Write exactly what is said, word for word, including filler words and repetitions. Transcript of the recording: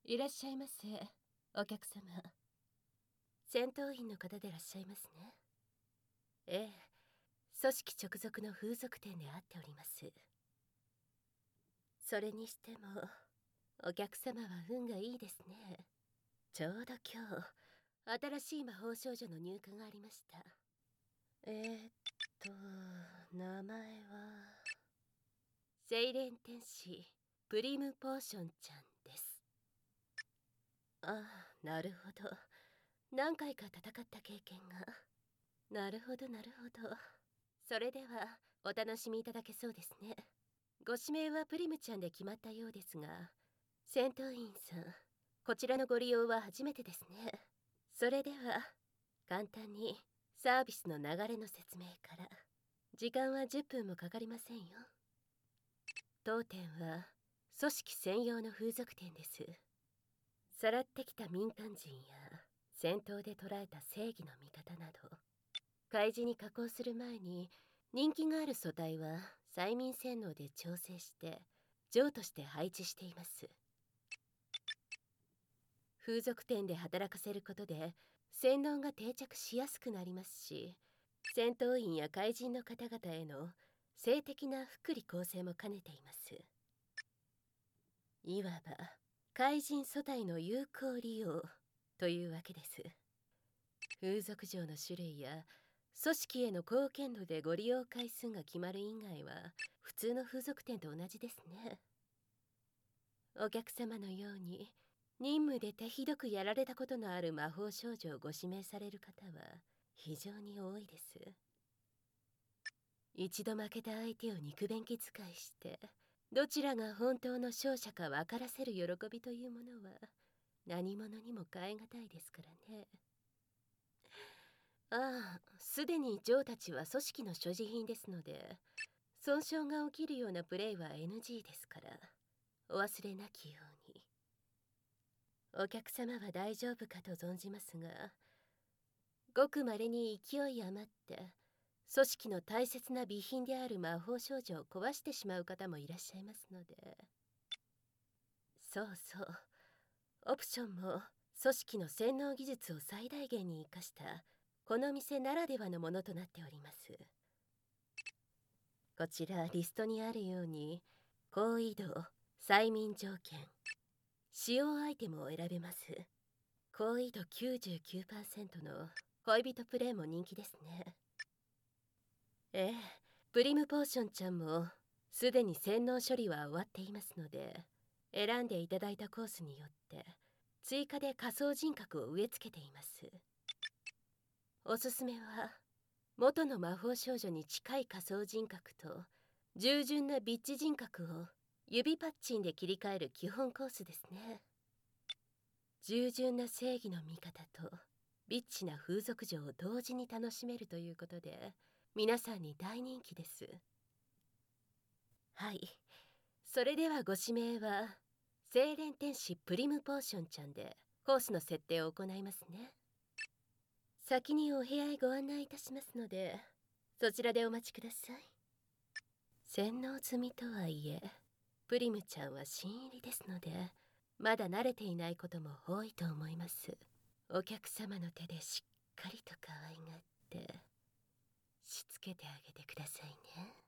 いらっしゃいませ、お客様。戦闘員の方でいらっしゃいますね。ええ、組織直属の風俗店で会っております。それにしてもお客様は運がいいですね。ちょうど今日新しい魔法少女の入荷がありました。えー、っと名前はセイレン天使プリムポーションちゃんです。ああ、なるほど。何回か戦った経験が。なるほどなるほど。それではお楽しみいただけそうですね。ご指名はプリムちゃんで決まったようですが、戦闘員さん、こちらのご利用は初めてですね。それでは簡単にサービスの流れの説明から。時間はじゅっぷんもかかりませんよ。当店は組織専用の風俗店です。さらってきた民間人や戦闘で捕らえた正義の味方など、開示に加工する前に人気がある素体は催眠洗脳で調整して譲として配置しています。風俗店で働かせることで洗脳が定着しやすくなりますし、戦闘員や怪人の方々への性的な福利厚生も兼ねています。いわば怪人素体の有効利用というわけです。風俗嬢の種類や組織への貢献度でご利用回数が決まる以外は普通の風俗店と同じですね。お客様のように任務で手ひどくやられたことのある魔法少女をご指名される方は非常に多いです。一度負けた相手を肉便器使いしてどちらが本当の勝者か分からせる喜びというものは何者にも代え難いですからね。ああ、すでにジョーたちは組織の所持品ですので、損傷が起きるようなプレイは エヌジー ですから、お忘れなきように。お客様は大丈夫かと存じますが、ごくまれに勢い余って組織の大切な備品である魔法少女を壊してしまう方もいらっしゃいますので。そうそう、オプションも組織の洗脳技術を最大限に生かしたこの店ならではのものとなっております。こちらリストにあるように高移動、催眠条件、使用アイテムを選べます。高移度 きゅうじゅうきゅうパーセント の恋人プレイも人気ですね。ええ、プリムポーションちゃんもすでに洗脳処理は終わっていますので、選んでいただいたコースによって追加で仮想人格を植え付けています。おすすめは元の魔法少女に近い仮想人格と従順なビッチ人格を指パッチンで切り替える基本コースですね。従順な正義の味方とビッチな風俗嬢を同時に楽しめるということで皆さんに大人気です。はい、それではご指名は精錬天使プリムポーションちゃんでコースの設定を行いますね。先にお部屋へご案内いたしますのでそちらでお待ちください。洗脳済みとはいえプリムちゃんは新入りですのでまだ慣れていないことも多いと思います。お客様の手でしっかりと可愛がってしつけてあげてくださいね。